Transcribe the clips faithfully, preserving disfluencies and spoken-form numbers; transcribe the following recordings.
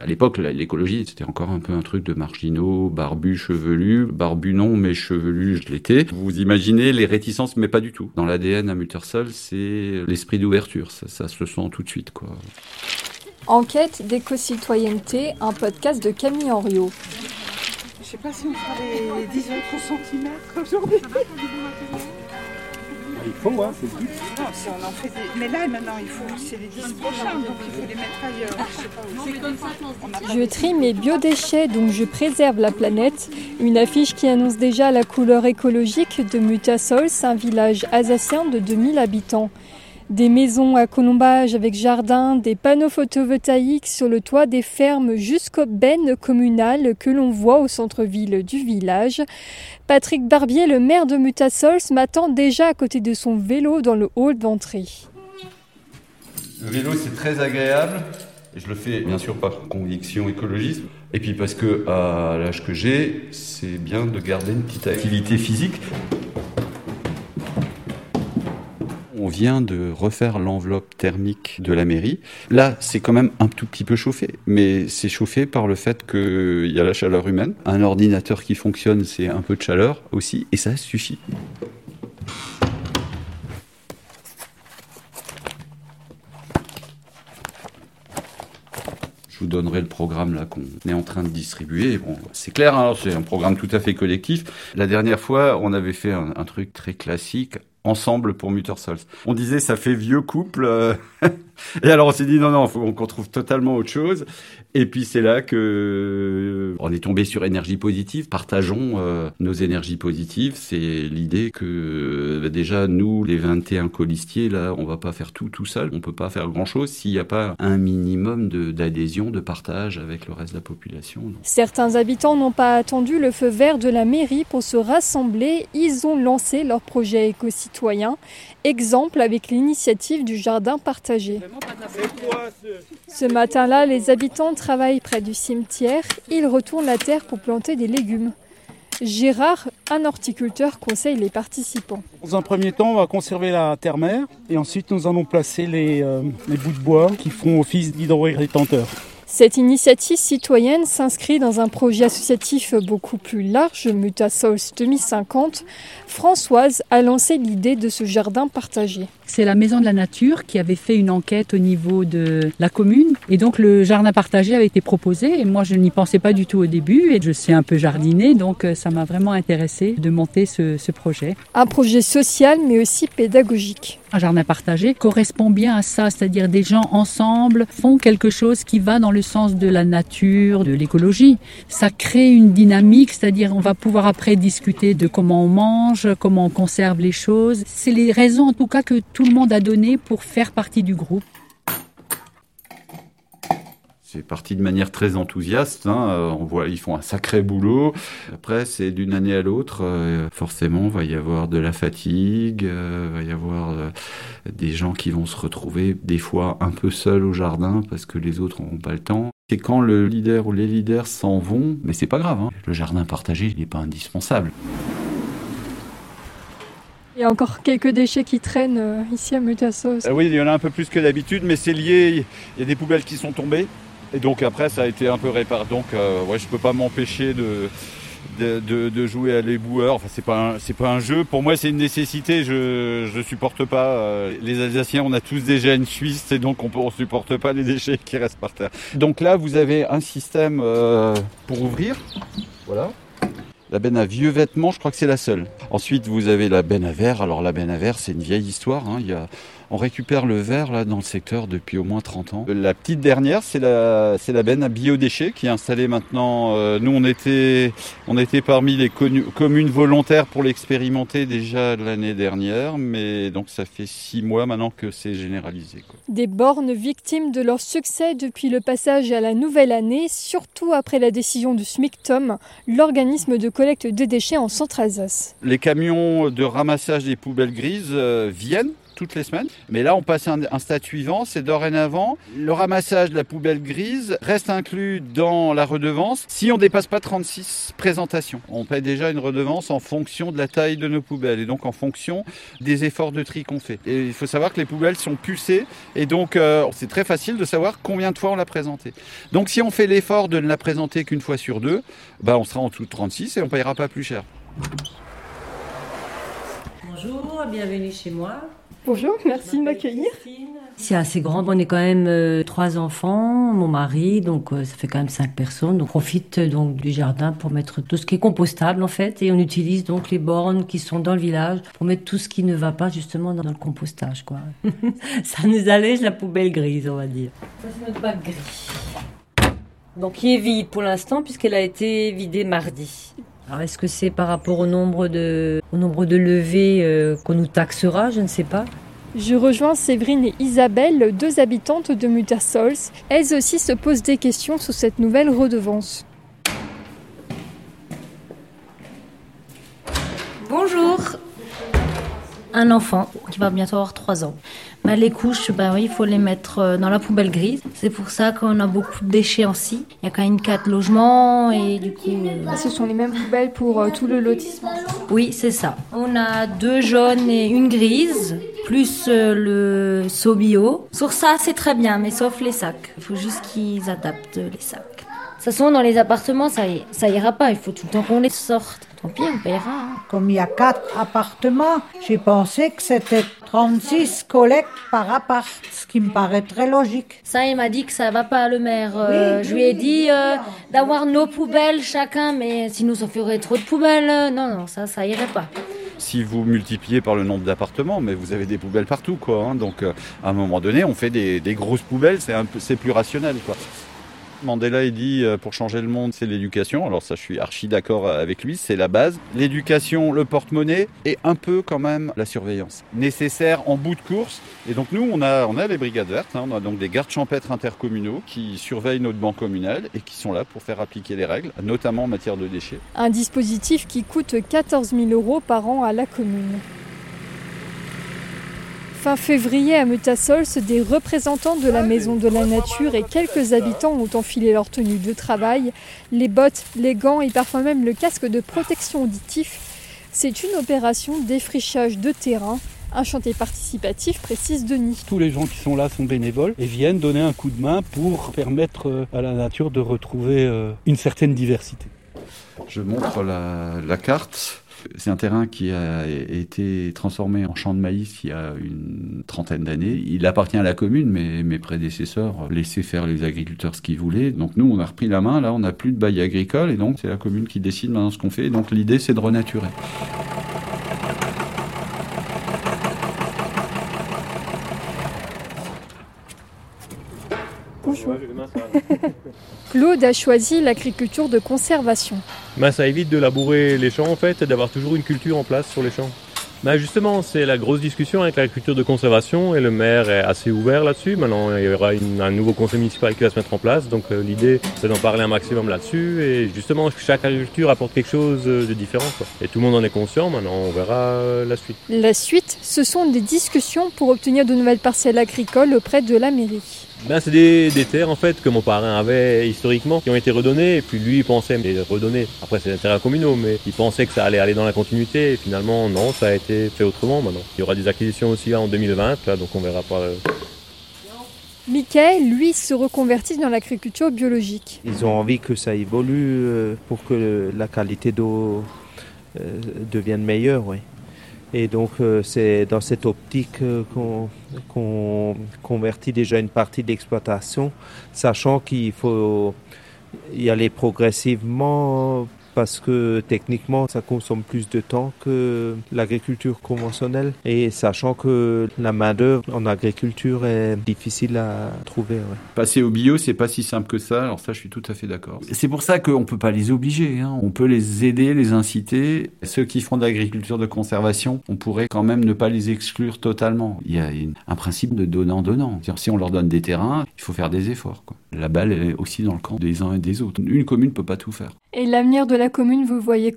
À l'époque, l'écologie, c'était encore un peu un truc de marginaux, barbus, chevelus. Barbu non, mais chevelu, je l'étais. Vous imaginez les réticences, mais pas du tout. Dans l'A D N à Muttersol, c'est l'esprit d'ouverture. Ça, ça se sent tout de suite, quoi. Enquête d'éco-citoyenneté, un podcast de Camille Henriot. Je sais pas si on fera les dix autres centimètres aujourd'hui. Il faut, hein, c'est le but. Non, si on en fait des... Mais là, maintenant, il faut... c'est les dix prochains, donc il faut les mettre ailleurs. Je sais pas où. C'est comme ça. Je trie mes biodéchets, donc je préserve la planète. Une affiche qui annonce déjà la couleur écologique de Muttersols, un village alsacien de deux mille habitants. Des maisons à colombage avec jardin, des panneaux photovoltaïques sur le toit des fermes jusqu'aux bennes communales que l'on voit au centre-ville du village. Patrick Barbier, le maire de Muttersols, m'attend déjà à côté de son vélo dans le hall d'entrée. Le vélo, c'est très agréable. Et je le fais bien sûr par conviction écologiste. Et puis parce que à l'âge que j'ai, c'est bien de garder une petite activité physique. On vient de refaire l'enveloppe thermique de la mairie. Là, c'est quand même un tout petit peu chauffé, mais c'est chauffé par le fait qu'il y a la chaleur humaine. Un ordinateur qui fonctionne, c'est un peu de chaleur aussi, et ça suffit. Je vous donnerai le programme là qu'on est en train de distribuer. Bon, c'est clair, hein, c'est un programme tout à fait collectif. La dernière fois, on avait fait un, un truc très classique. Ensemble pour Muttersols. On disait ça fait vieux couple. Euh... Et alors on s'est dit non non, faut qu'on trouve totalement autre chose. Et puis c'est là que on est tombé sur énergie positive. Partageons euh, nos énergies positives. C'est l'idée que euh, déjà nous les vingt et un colistiers là, on va pas faire tout tout seul. On peut pas faire grand chose s'il n'y a pas un minimum de, d'adhésion, de partage avec le reste de la population. Donc. Certains habitants n'ont pas attendu le feu vert de la mairie pour se rassembler. Ils ont lancé leur projet éco-citoyen. Exemple avec l'initiative du jardin partagé. Ce matin-là, les habitants travaillent près du cimetière. Ils retournent la terre pour planter des légumes. Gérard, un horticulteur, conseille les participants. Dans un premier temps, on va conserver la terre-mère et ensuite nous allons placer les, euh, les bouts de bois qui feront office d'hydro-rétenteur. Cette initiative citoyenne s'inscrit dans un projet associatif beaucoup plus large, Muttersols deux mille cinquante. Françoise a lancé l'idée de ce jardin partagé. C'est la Maison de la Nature qui avait fait une enquête au niveau de la commune. Et donc le jardin partagé avait été proposé. Et moi, je n'y pensais pas du tout au début. Et je sais un peu jardiner, donc ça m'a vraiment intéressée de monter ce, ce projet. Un projet social, mais aussi pédagogique. Un jardin partagé correspond bien à ça, c'est-à-dire des gens ensemble font quelque chose qui va dans le sens de la nature, de l'écologie. Ça crée une dynamique, c'est-à-dire on va pouvoir après discuter de comment on mange, comment on conserve les choses. C'est les raisons en tout cas que tout le monde a donné pour faire partie du groupe. C'est parti de manière très enthousiaste. Hein. On voit, ils font un sacré boulot. Après, c'est d'une année à l'autre. Euh, forcément, il va y avoir de la fatigue. Euh, il va y avoir euh, des gens qui vont se retrouver des fois un peu seuls au jardin parce que les autres n'auront pas le temps. C'est quand le leader ou les leaders s'en vont, mais c'est pas grave. Hein. Le jardin partagé, il n'est pas indispensable. Il y a encore quelques déchets qui traînent euh, ici à Muttersols. Euh, oui, il y en a un peu plus que d'habitude, mais c'est lié. Il y a des poubelles qui sont tombées. Et donc après, ça a été un peu réparé. Donc euh, ouais, je peux pas m'empêcher de, de, de, de jouer à l'éboueur. Enfin, c'est pas un, c'est pas un jeu. Pour moi, c'est une nécessité. Je je supporte pas. Euh, les Alsaciens, on a tous des gènes suisses, et donc on peut, on supporte pas les déchets qui restent par terre. Donc là, vous avez un système euh, pour ouvrir. Voilà. La benne à vieux vêtements, je crois que c'est la seule. Ensuite, vous avez la benne à verre. Alors la benne à verre, c'est une vieille histoire. Hein. Il y a... On récupère le verre là dans le secteur depuis au moins trente ans. La petite dernière, c'est la, c'est la benne à biodéchets qui est installée maintenant. Euh, nous, on était, on était parmi les connu, communes volontaires pour l'expérimenter déjà l'année dernière, mais donc ça fait six mois maintenant que c'est généralisé, quoi. Des bornes victimes de leur succès depuis le passage à la nouvelle année, surtout après la décision du SMICTOM, l'organisme de collecte des déchets en Centre-Alsace. Les camions de ramassage des poubelles grises euh, viennent toutes les semaines. Mais là, on passe à un, un stade suivant, c'est dorénavant, le ramassage de la poubelle grise reste inclus dans la redevance si on ne dépasse pas trente-six présentations. On paie déjà une redevance en fonction de la taille de nos poubelles et donc en fonction des efforts de tri qu'on fait. Et il faut savoir que les poubelles sont pucées et donc euh, c'est très facile de savoir combien de fois on l'a présentée. Donc si on fait l'effort de ne la présenter qu'une fois sur deux, bah, on sera en dessous de trente-six et on ne payera pas plus cher. Bonjour, bienvenue chez moi. Bonjour, merci de m'accueillir. C'est assez grand, on est quand même euh, trois enfants, mon mari, donc euh, ça fait quand même cinq personnes. On profite euh, donc du jardin pour mettre tout ce qui est compostable en fait, et on utilise donc les bornes qui sont dans le village pour mettre tout ce qui ne va pas justement dans le compostage, quoi. Ça nous allège la poubelle grise, on va dire. Ça c'est notre bac gris. Donc qui est vide pour l'instant puisqu'elle a été vidée mardi. Alors est-ce que c'est par rapport au nombre de, au nombre de levées euh, qu'on nous taxera, je ne sais pas. Je rejoins Séverine et Isabelle, deux habitantes de Mutasols. Elles aussi se posent des questions sur cette nouvelle redevance. Bonjour. Un enfant qui va bientôt avoir trois ans. Bah, les couches, bah oui, il faut les mettre dans la poubelle grise. C'est pour ça qu'on a beaucoup de déchéances. Il y a quand même quatre logements et du coup... Euh... Ce sont les mêmes poubelles pour euh, tout le lotissement. Oui, c'est ça. On a deux jaunes et une grise, plus euh, le seau bio. Sur ça, c'est très bien, mais sauf les sacs. Il faut juste qu'ils adaptent les sacs. De toute façon, dans les appartements, ça, y, ça ira pas. Il faut tout le temps qu'on les sorte. Tant pis, on paiera. Hein. Comme il y a quatre appartements, j'ai pensé que c'était trente-six collectes par appart, ce qui me paraît très logique. Ça, il m'a dit que ça va pas, le maire. Euh, oui, je lui ai dit euh, d'avoir nos poubelles chacun, mais sinon ça ferait trop de poubelles. Non, non, ça, ça irait pas. Si vous multipliez par le nombre d'appartements, mais vous avez des poubelles partout, quoi. Hein, donc, euh, à un moment donné, on fait des, des grosses poubelles, c'est, un peu, c'est plus rationnel, quoi. Mandela, il dit, pour changer le monde, c'est l'éducation. Alors ça, je suis archi d'accord avec lui, c'est la base. L'éducation, le porte-monnaie et un peu quand même la surveillance. Nécessaire en bout de course. Et donc nous, on a, on a les brigades vertes, hein, on a donc des gardes champêtres intercommunaux qui surveillent notre banc communal et qui sont là pour faire appliquer les règles, notamment en matière de déchets. Un dispositif qui coûte quatorze mille euros par an à la commune. Fin février à Mutasols, des représentants de la Maison de la Nature et quelques habitants ont enfilé leur tenue de travail, les bottes, les gants et parfois même le casque de protection auditif. C'est une opération défrichage de terrain, un chantier participatif, précise Denis. Tous les gens qui sont là sont bénévoles et viennent donner un coup de main pour permettre à la nature de retrouver une certaine diversité. Je montre la, la carte. C'est un terrain qui a été transformé en champ de maïs il y a une trentaine d'années. Il appartient à la commune, mais mes prédécesseurs laissaient faire les agriculteurs ce qu'ils voulaient. Donc nous, on a repris la main. Là, on n'a plus de bail agricole et donc c'est la commune qui décide maintenant ce qu'on fait. Donc l'idée, c'est de renaturer. Bonjour. Claude a choisi l'agriculture de conservation. Ben, ça évite de labourer les champs en fait et d'avoir toujours une culture en place sur les champs. Ben, justement, c'est la grosse discussion avec l'agriculture de conservation et le maire est assez ouvert là-dessus. Maintenant, il y aura une, un nouveau conseil municipal qui va se mettre en place. Donc euh, l'idée, c'est d'en parler un maximum là-dessus. Et justement, chaque agriculture apporte quelque chose de différent, quoi. Et tout le monde en est conscient. Maintenant, on verra euh, la suite. La suite, ce sont des discussions pour obtenir de nouvelles parcelles agricoles auprès de la mairie. Ben, c'est des, des terres en fait que mon parrain avait historiquement qui ont été redonnées et puis lui il pensait les redonner. Après c'est des terrains communaux mais il pensait que ça allait aller dans la continuité et finalement non, ça a été fait autrement maintenant. Il y aura des acquisitions aussi là, en deux mille vingt là, donc on verra pas. Euh... Michael, lui, se reconvertit dans l'agriculture biologique. Ils ont envie que ça évolue pour que la qualité d'eau devienne meilleure, oui. Et donc euh, c'est dans cette optique euh, qu'on, qu'on convertit déjà une partie de l'exploitation, sachant qu'il faut y aller progressivement parce que techniquement ça consomme plus de temps que l'agriculture conventionnelle et sachant que la main-d'œuvre en agriculture est difficile à trouver. Ouais. Passer au bio, c'est pas si simple que ça, alors ça je suis tout à fait d'accord. C'est pour ça qu'on peut pas les obliger, hein. On peut les aider, les inciter. Ceux qui font de l'agriculture de conservation, on pourrait quand même ne pas les exclure totalement. Il y a une, un principe de donnant-donnant. C'est-à-dire, si on leur donne des terrains, il faut faire des efforts, quoi. La balle est aussi dans le camp des uns et des autres. Une commune ne peut pas tout faire. Et l'avenir de la commune, vous voyez comment ?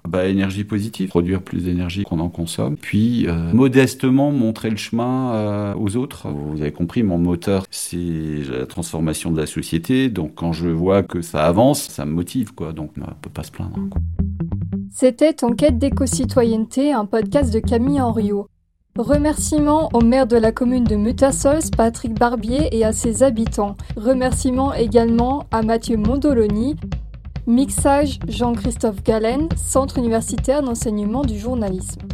Bah, énergie positive, produire plus d'énergie qu'on en consomme, puis euh, modestement montrer le chemin euh, aux autres. Vous avez compris, mon moteur, c'est la transformation de la société, donc quand je vois que ça avance, ça me motive, quoi. Donc on ne peut pas se plaindre, quoi. C'était Enquête d'éco-citoyenneté, un podcast de Camille Henriot. Remerciements au maire de la commune de Mutasols, Patrick Barbier, et à ses habitants. Remerciements également à Mathieu Mondoloni. Mixage Jean-Christophe Galen, Centre universitaire d'enseignement du journalisme.